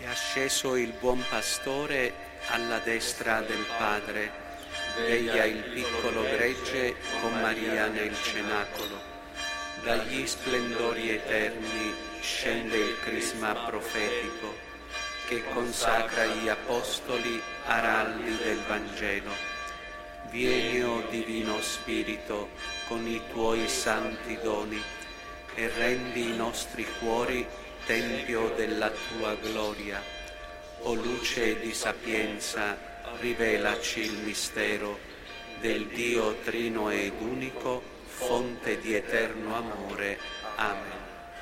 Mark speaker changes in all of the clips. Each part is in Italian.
Speaker 1: asceso il buon pastore alla destra del Padre, veglia il piccolo gregge con Maria nel cenacolo. Dagli splendori eterni scende il crisma profetico che consacra gli apostoli araldi del Vangelo. Vieni, o Divino Spirito, con i tuoi santi doni e rendi i nostri cuori tempio della tua gloria. O luce di sapienza, rivelaci il mistero del Dio trino ed unico, fonte di eterno amore. Amen.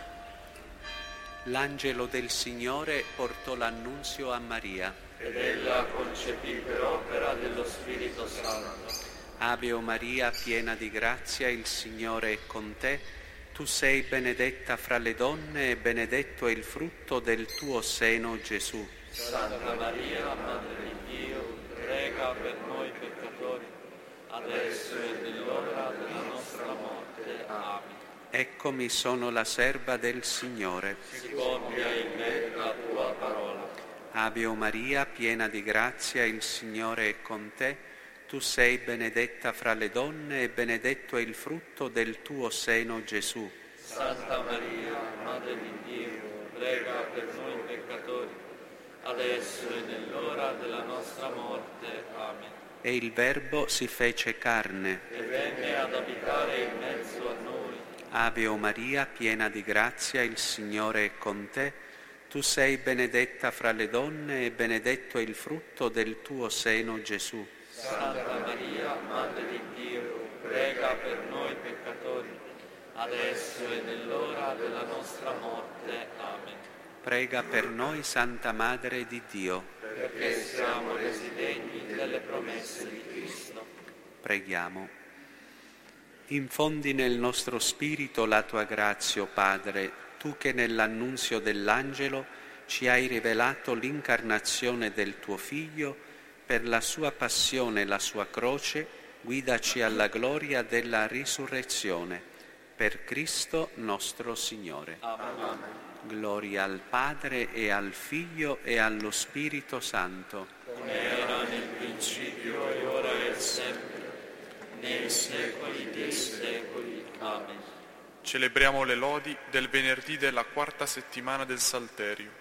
Speaker 1: L'angelo del Signore portò l'annunzio a Maria.
Speaker 2: Ed ella concepì per opera dello Spirito Santo.
Speaker 1: Ave o Maria, piena di grazia, il Signore è con te. Tu sei benedetta fra le donne e benedetto è il frutto del tuo seno, Gesù.
Speaker 2: Santa Maria, Madre di Dio, prega per noi peccatori, adesso e nell'ora della nostra morte. Amen.
Speaker 1: Eccomi, sono la serva del Signore.
Speaker 2: Si compia in me la tua parola.
Speaker 1: Ave o Maria, piena di grazia, il Signore è con te. Tu sei benedetta fra le donne e benedetto è il frutto del tuo seno, Gesù.
Speaker 2: Santa Maria, Madre di Dio, prega per noi peccatori, adesso e nell'ora della nostra morte. Amen.
Speaker 1: E il Verbo si fece carne.
Speaker 2: E venne ad abitare in mezzo a noi.
Speaker 1: Ave o Maria, piena di grazia, il Signore è con te. Tu sei benedetta fra le donne e benedetto è il frutto del tuo seno, Gesù.
Speaker 2: Santa Maria, Madre di Dio, prega per noi peccatori, adesso e nell'ora della nostra morte. Amen.
Speaker 1: Prega per noi, Santa Madre di Dio.
Speaker 2: Perché siamo resi degni delle promesse di Cristo.
Speaker 1: Preghiamo. Infondi nel nostro spirito la tua grazia, o Padre, tu che nell'annunzio dell'angelo ci hai rivelato l'incarnazione del tuo Figlio. Per la sua passione e la sua croce, guidaci alla gloria della risurrezione. Per Cristo nostro Signore.
Speaker 2: Amen.
Speaker 1: Gloria al Padre e al Figlio e allo Spirito Santo.
Speaker 2: Come era nel principio e ora e sempre, nei secoli dei secoli. Amen.
Speaker 3: Celebriamo le lodi del venerdì della quarta settimana del Salterio.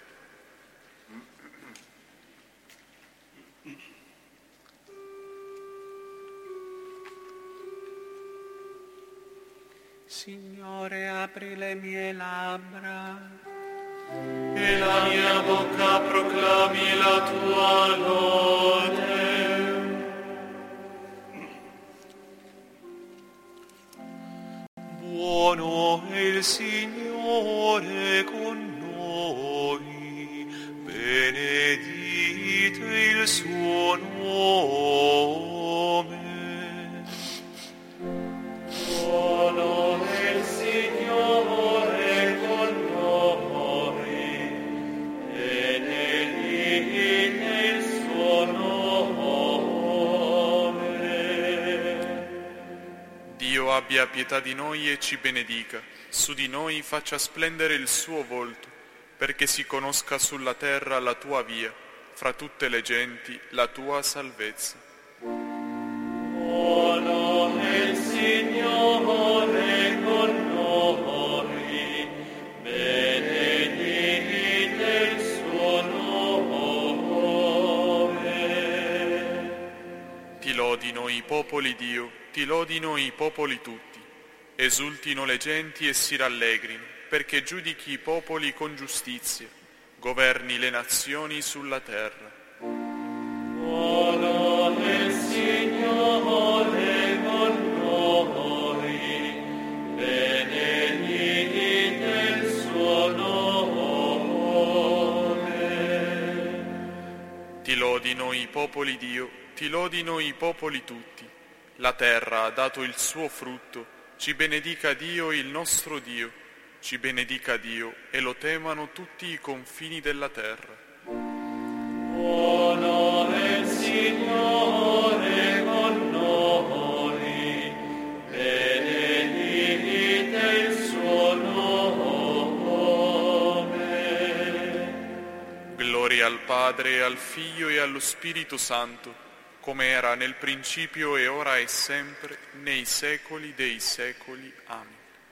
Speaker 1: Signore, apri le mie labbra
Speaker 2: E la mia bocca proclami la tua lode.
Speaker 4: Buono è il Signore con noi, benedite il suo nome.
Speaker 2: Buono è il Signore con noi, benedite il suo nome.
Speaker 3: Dio abbia pietà di noi e ci benedica, su di noi faccia splendere il suo volto, perché si conosca sulla terra la tua via, fra tutte le genti la tua salvezza.
Speaker 2: Buono è il Signore con noi, benedite il suo nome.
Speaker 3: Ti lodino i popoli, Dio, ti lodino i popoli tutti. Esultino le genti e si rallegrino, perché giudichi i popoli con giustizia, governi le nazioni sulla terra.
Speaker 2: Buono è il Signore con noi, benedite il suo nome.
Speaker 3: Ti lodino i popoli, Dio, ti lodino i popoli tutti. La terra ha dato il suo frutto, ci benedica Dio il nostro Dio, ci benedica Dio e lo temano tutti i confini della terra.
Speaker 2: Buono è il Signore con noi, benedite il suo nome.
Speaker 3: Gloria al Padre, e al Figlio e allo Spirito Santo, come era nel principio e ora e sempre, nei secoli dei secoli. Amen.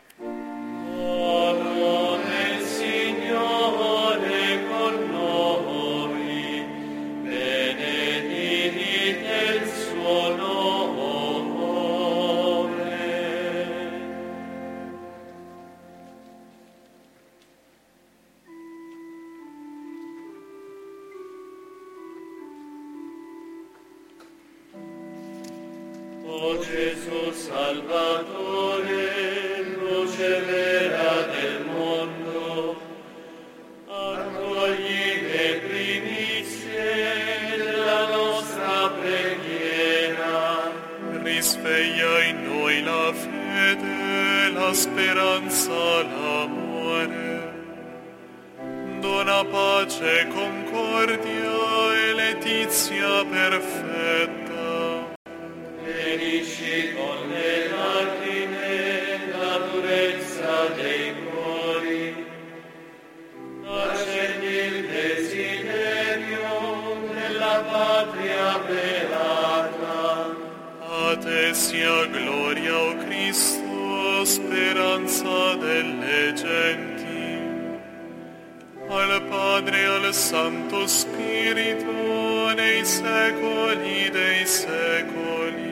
Speaker 2: Ora Signore con noi, benedite il suo nome. O Gesù Salvatore, luce vera del mondo, accogli le primizie della nostra preghiera.
Speaker 3: Risveglia in noi la fede, la speranza, l'amore. Dona pace, concordia e letizia perfetta.
Speaker 2: Ferisci con le lacrime la durezza dei cuori, accendi il desiderio della patria beata.
Speaker 3: A te sia gloria, o Cristo, speranza delle genti. Al Padre e al Santo Spirito, nei secoli dei secoli.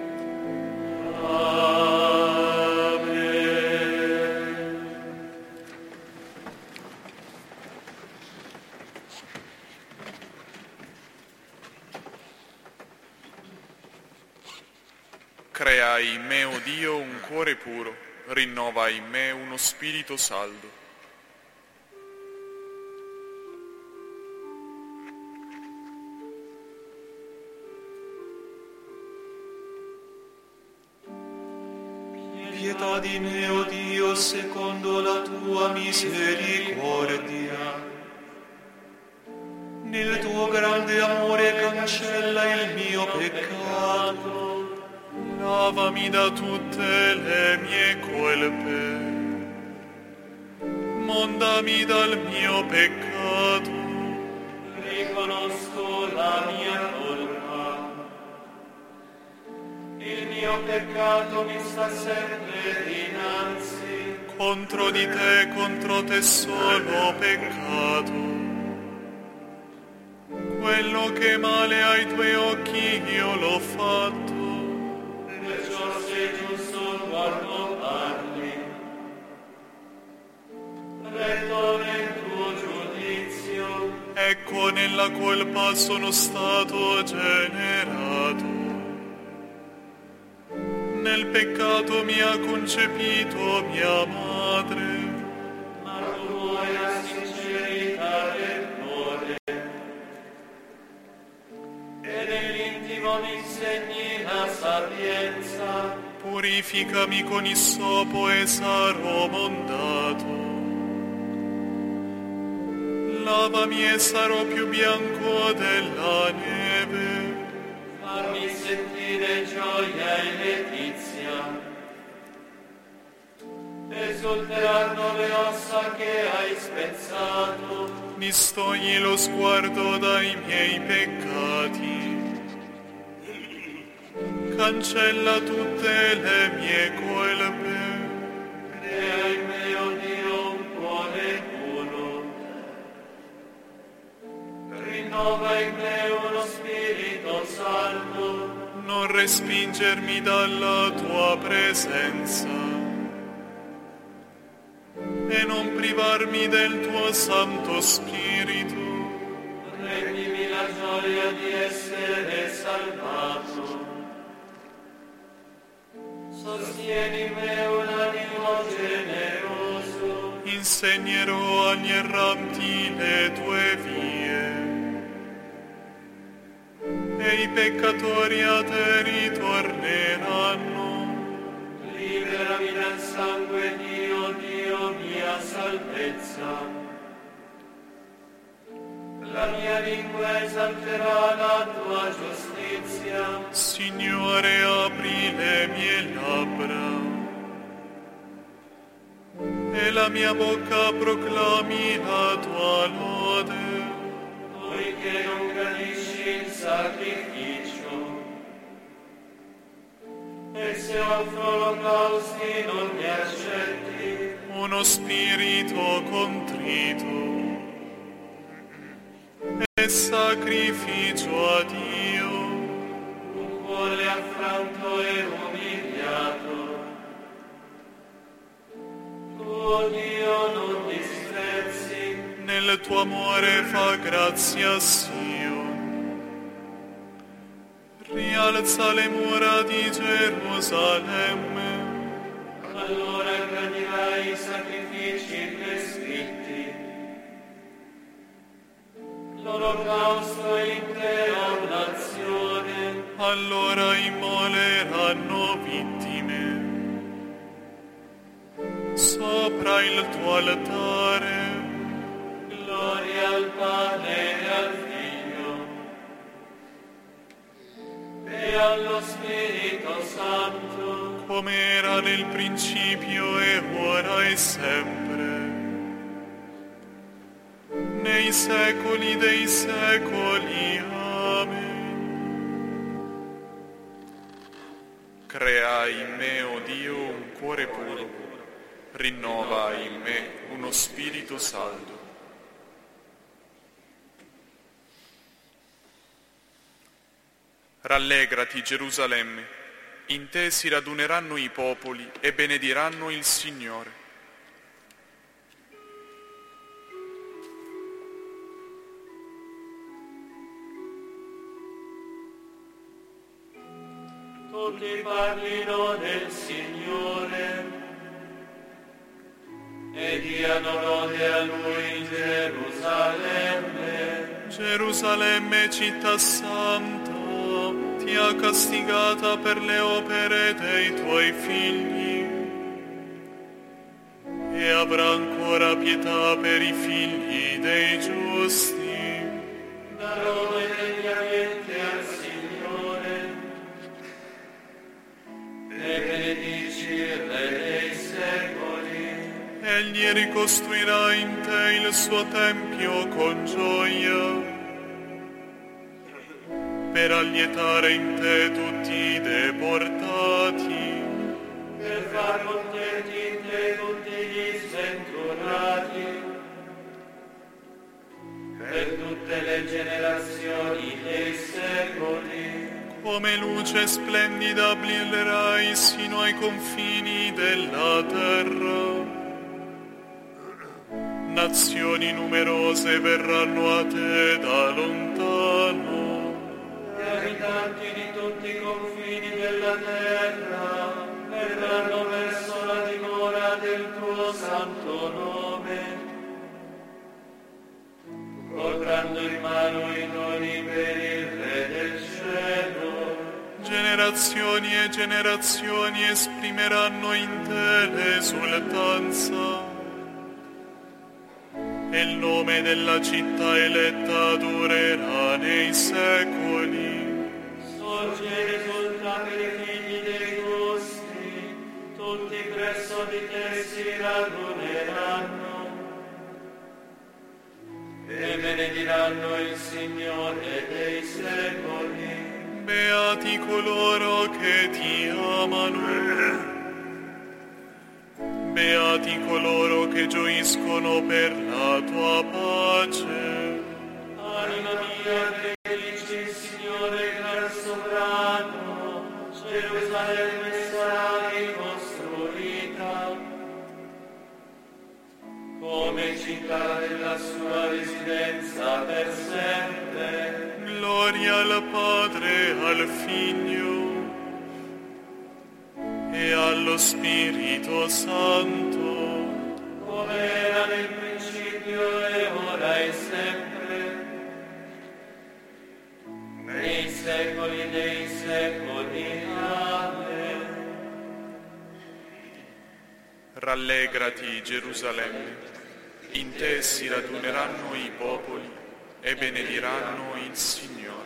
Speaker 3: Crea in me, o Dio, un cuore puro, rinnova in me uno spirito saldo.
Speaker 4: Pietà di me, o Dio, secondo la tua misericordia. Nel tuo grande amore cancella il mio peccato.
Speaker 3: Lavami da tutte le mie colpe. Mondami dal mio peccato.
Speaker 2: Riconosco la mia colpa. Il mio peccato mi sta sempre dinanzi.
Speaker 3: Contro di contro te solo ho peccato. Quello che male ai tuoi occhi io l'ho fatto.
Speaker 2: Perciò sei giusto quando parli, retto nel tuo giudizio.
Speaker 3: Ecco, nella colpa sono stato generato. Nel peccato mi ha concepito mia madre.
Speaker 2: Ma tu vuoi la sincerità del cuore, e nell'intimo mi insegni la sapienza.
Speaker 3: Purificami con issopo e sarò mondato. Lavami e sarò più bianco della neve.
Speaker 2: Farmi sentire gioia e letizia. Esulteranno le ossa che hai spezzato.
Speaker 3: Distogli lo sguardo dai miei peccati. Cancella tutte le mie colpe.
Speaker 2: Crea in me, o Dio, un cuore puro. Rinnova in me uno spirito saldo.
Speaker 3: Non respingermi dalla tua presenza e non privarmi del tuo Santo Spirito.
Speaker 2: Rendimi la gioia di essere salvato. Sostieni in me un animo generoso.
Speaker 3: Insegnerò agli erranti le tue vie e i peccatori a te ritorneranno.
Speaker 2: Liberami dal sangue di Dio, mia salvezza. La mia lingua esalterà la tua giustizia.
Speaker 3: Signore, apri le mie labbra e la mia bocca proclami la tua lode.
Speaker 2: Tu che non gradisci il sacrificio, e se offro olocausti non mi accetti.
Speaker 3: Uno spirito contrito e sacrificio a Dio.
Speaker 2: Un cuore affranto e umiliato, tuo Dio non disprezzi.
Speaker 3: Nel tuo amore fa grazia a Sion. Rialza le mura di Gerusalemme.
Speaker 2: Allora gradirai i sacrifici prescritti, l'olocausto in te oblazione.
Speaker 3: Allora immoleranno vittime sopra il tuo altare.
Speaker 2: Gloria al Padre e al Figlio e allo Spirito Santo,
Speaker 3: come era nel principio e ora e sempre, nei secoli dei secoli. Amen. Crea in me, o Dio, un cuore puro, rinnova in me uno spirito saldo. Rallegrati, Gerusalemme, in te si raduneranno i popoli e benediranno il Signore.
Speaker 2: tutti parlino del Signore e diano lode a Lui in Gerusalemme.
Speaker 3: Gerusalemme, città santa, ti ha castigata per le opere dei tuoi figli e avrà ancora pietà per i figli dei giusti.
Speaker 2: Darò degnamente al Signore e benedici il Re dei secoli.
Speaker 3: Egli ricostruirà in te il suo tempio con gioia, per allietare in te tutti i deportati,
Speaker 2: per far contenti in te tutti gli sventurati, per tutte le generazioni dei secoli.
Speaker 3: come luce splendida brillerai sino ai confini della terra. Nazioni numerose verranno a te da lontano.
Speaker 2: Gli abitanti di tutti i confini della terra verranno verso la dimora del tuo santo nome, portando in mano i doni per il Re del cielo.
Speaker 3: Generazioni e generazioni esprimeranno in te l'esultanza, e il nome della città eletta durerà nei secoli.
Speaker 2: Sorge e risulta per i figli dei giusti, tutti presso di te si raduneranno e benediranno il Signore dei secoli.
Speaker 3: Beati coloro che ti amano, beati coloro che gioiscono per la tua pace.
Speaker 2: Anima mia, benedici il Signore gran sovrano, Gerusalemme sarà ricostruita come città della sua residenza per sempre.
Speaker 3: Gloria al Padre, al Figlio e allo Spirito Santo,
Speaker 2: come era nel principio e ora e sempre, nei secoli dei secoli. Amen.
Speaker 3: Rallegrati, Gerusalemme, in te si raduneranno i popoli e benediranno il Signore.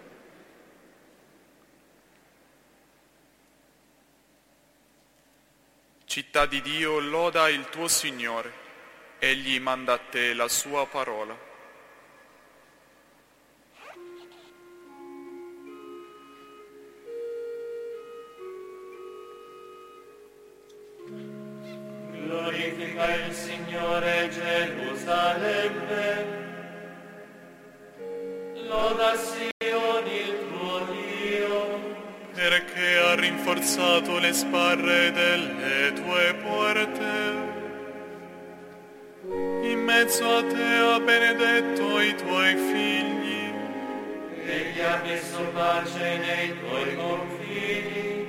Speaker 3: Città di Dio, loda il tuo Signore, egli manda a te la sua parola.
Speaker 2: Glorifica il Signore Gerusalemme, loda Sioni il tuo Dio,
Speaker 3: perché ha rinforzato le sbarre delle tue porte. In mezzo a te ha benedetto i tuoi figli,
Speaker 2: egli ha messo pace nei tuoi confini,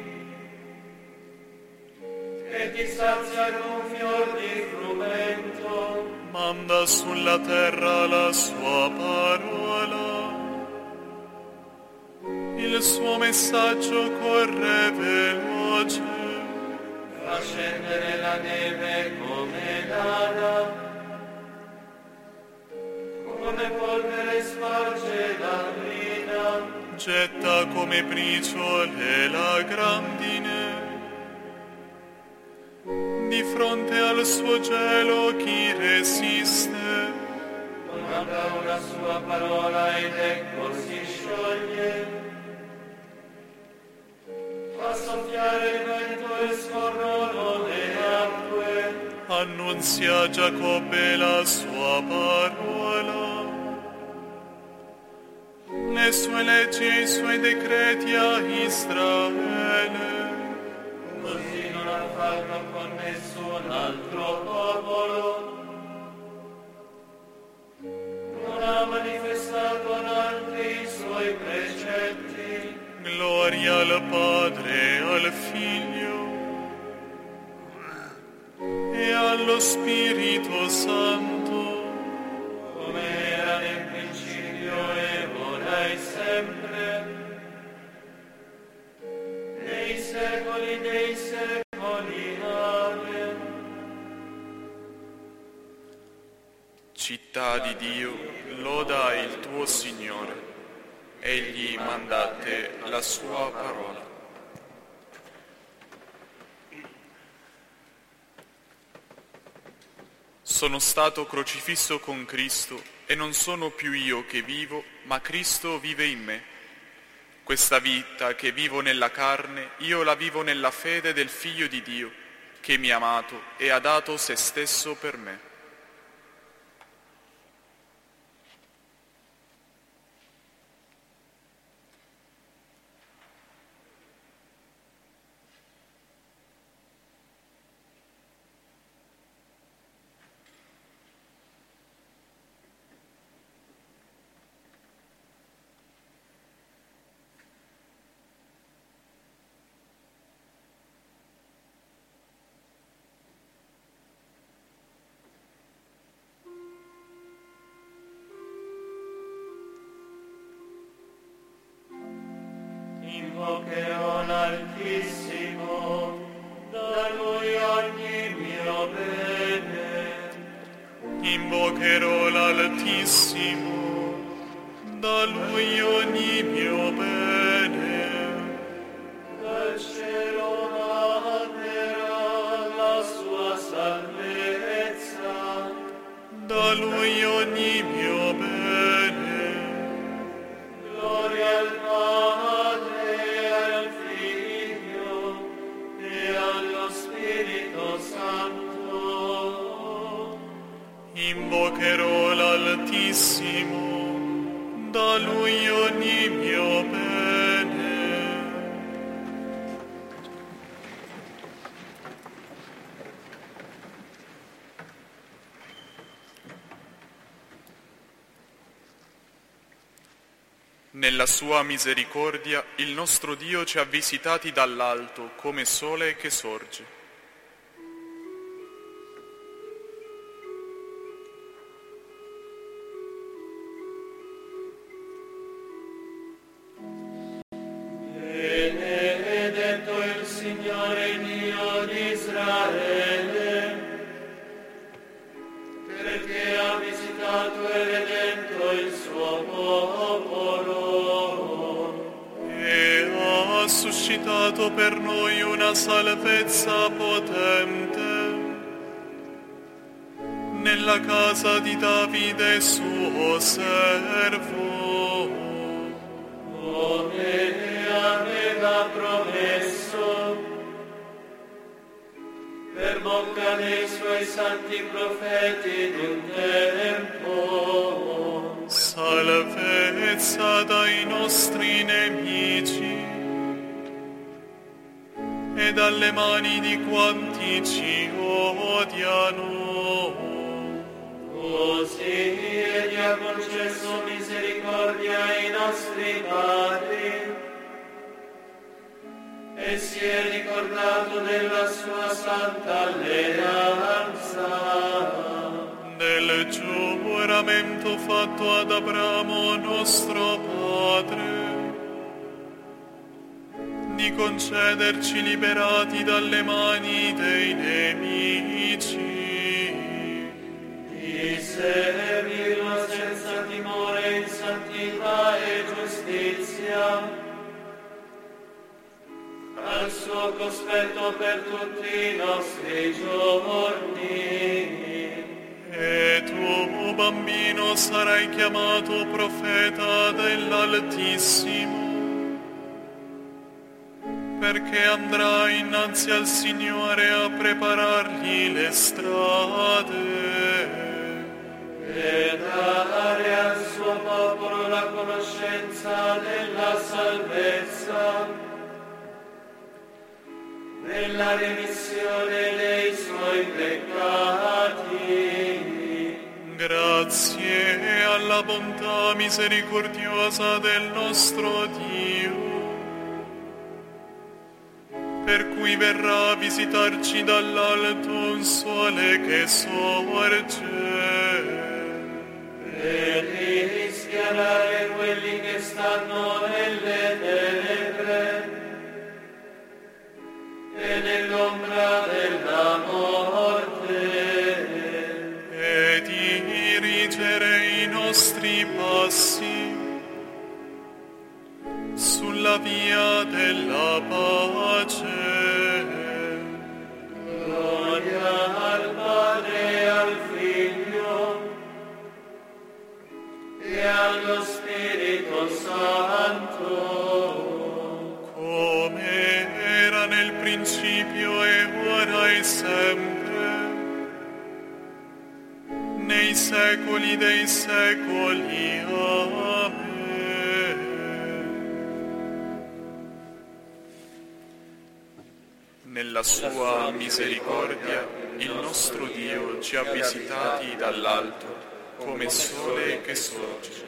Speaker 2: e ti sazia con fior di frumento,
Speaker 3: manda sulla terra la sua parola. Il suo messaggio corre veloce,
Speaker 2: fa scendere la neve come lana, come polvere sparge la brina,
Speaker 3: getta come briciole la grandine. Di fronte al suo gelo chi resiste?
Speaker 2: manda una sua parola ed ecco si scioglie. Fa soffiare il vento e scorrono le acque.
Speaker 3: Annunzia a Giacobbe la sua parola, le sue leggi e i suoi decreti a Israele.
Speaker 2: Così non ha fatto con nessun altro popolo, non ha manifestato ad altri i suoi precetti.
Speaker 3: Gloria al Padre, al Figlio e allo Spirito Santo,
Speaker 2: Come era nel principio e ora e sempre, nei secoli dei secoli. Amen.
Speaker 3: città di Dio, loda il tuo Signore. Egli manda a te la sua parola. Sono stato crocifisso con Cristo e non sono più io che vivo, ma Cristo vive in me. Questa vita che vivo nella carne, io la vivo nella fede del Figlio di Dio, che mi ha amato e ha dato se stesso per me.
Speaker 2: Invocherò l'Altissimo, da Lui ogni mio bene.
Speaker 3: Invocherò l'Altissimo, da Lui ogni mio bene.
Speaker 2: Dal cielo manderà la sua salvezza,
Speaker 3: Da Lui ogni mio bene.
Speaker 2: gloria al Padre e al Figlio e allo Spirito Santo.
Speaker 3: Invocherò l'Altissimo, da Lui ogni mio bene. Nella sua misericordia il nostro Dio ci ha visitati dall'alto come sole che sorge.
Speaker 2: Benedetto il Signore Dio di Israele, perché ha visitato e redento il suo popolo.
Speaker 3: E ha suscitato per noi una salvezza potente nella casa di Davide suo servo,
Speaker 2: Come aveva promesso, per bocca dei suoi santi profeti d'un tempo.
Speaker 3: Salvezza dai nostri nemici e dalle mani di quanti ci odiano.
Speaker 2: Così egli ha concesso misericordia ai nostri padri e si è ricordato della sua santa alleanza,
Speaker 3: del giuramento fatto ad Abramo nostro padre, di concederci liberati dalle mani dei nemici,
Speaker 2: di servirlo senza timore in santità e giustizia, al suo cospetto per tutti i nostri giorni.
Speaker 3: E tu, bambino, sarai chiamato profeta dell'Altissimo, perché andrai innanzi al Signore a preparargli le strade
Speaker 2: e dare al suo popolo la conoscenza della salvezza, nella remissione dei suoi peccati.
Speaker 3: Grazie alla bontà misericordiosa del nostro Dio, per cui verrà a visitarci dall'alto un sole che sorge
Speaker 2: e rischiarare quelli che stanno nelle tenebre e nell'ombra della morte,
Speaker 3: e dirigere i nostri passi sulla via della pace.
Speaker 2: Gloria al Padre e al Figlio e allo Spirito Santo,
Speaker 3: Come era nel principio e ora e sempre, nei secoli dei secoli. Amen. Nella sua misericordia il nostro Dio ci ha visitati dall'alto come sole che sorge.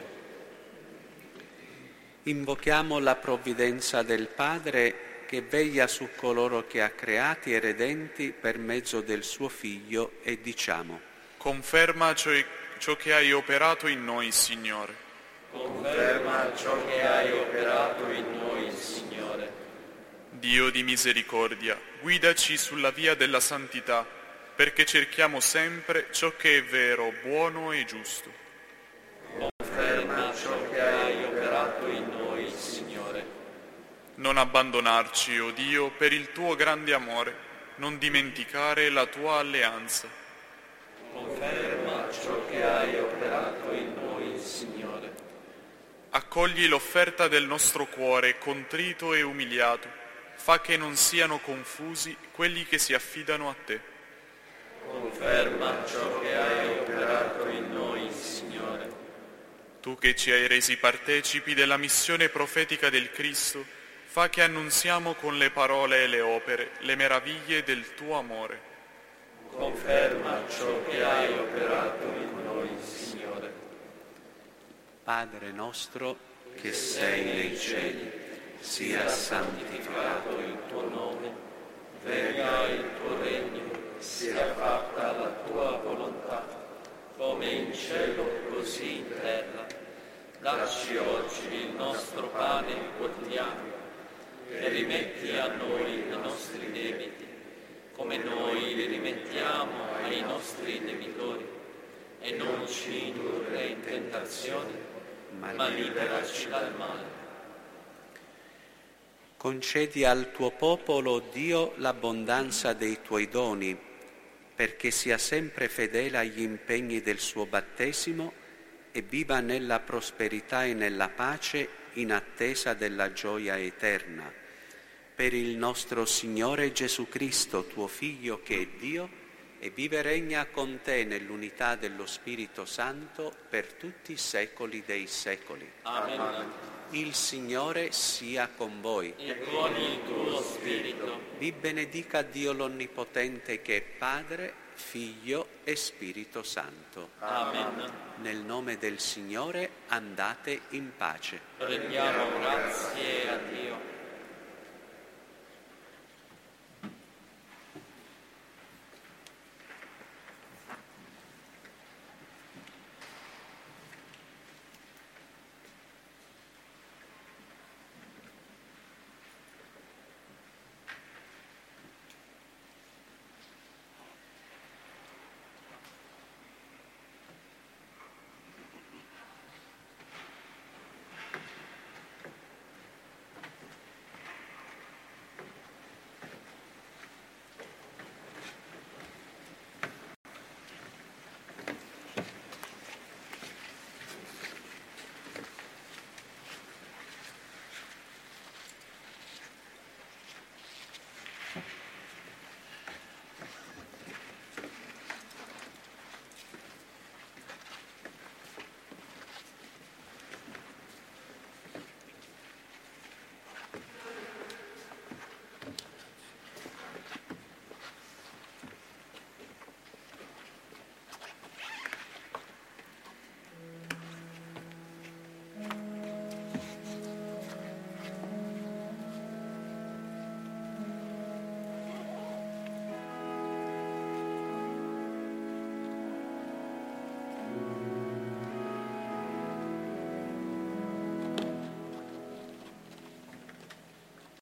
Speaker 1: Invochiamo la provvidenza del Padre che veglia su coloro che ha creati e redenti per mezzo del suo Figlio e diciamo:
Speaker 3: Conferma ciò che hai operato in noi, Signore.
Speaker 2: conferma ciò che hai operato in noi, Signore.
Speaker 3: Dio di misericordia, guidaci sulla via della santità, perché cerchiamo sempre ciò che è vero, buono e giusto.
Speaker 2: Conferma ciò che hai operato in noi, Signore.
Speaker 3: Non abbandonarci, o Dio, per il tuo grande amore, non dimenticare la tua alleanza.
Speaker 2: Conferma ciò che hai operato in noi, Signore.
Speaker 3: Accogli l'offerta del nostro cuore contrito e umiliato, fa che non siano confusi quelli che si affidano a te.
Speaker 2: Conferma ciò che hai operato in noi, Signore.
Speaker 3: Tu che ci hai resi partecipi della missione profetica del Cristo, fa che annunziamo con le parole e le opere le meraviglie del tuo amore.
Speaker 2: Conferma ciò che hai operato in noi, Signore.
Speaker 1: Padre nostro che sei nei cieli, sia santificato
Speaker 2: il tuo nome, venga il tuo regno, sia fatta la tua volontà, come in cielo così in terra. Dacci oggi il nostro pane quotidiano e rimetti a noi i nostri debiti, come noi li rimettiamo ai nostri debitori, e non ci indurre in tentazione, ma liberaci dal male.
Speaker 1: Concedi al tuo popolo, Dio, l'abbondanza dei tuoi doni, perché sia sempre fedele agli impegni del suo battesimo e viva nella prosperità e nella pace in attesa della gioia eterna. Per il nostro Signore Gesù Cristo, tuo Figlio, che è Dio, e vive e regna con te nell'unità dello Spirito Santo per tutti i secoli dei secoli.
Speaker 2: Amen.
Speaker 1: Il Signore sia con voi.
Speaker 2: E con il tuo spirito.
Speaker 1: Vi benedica Dio l'Onnipotente che è Padre, Figlio e Spirito Santo.
Speaker 2: Amen.
Speaker 1: Nel nome del Signore andate in pace.
Speaker 2: Rendiamo grazie a Dio.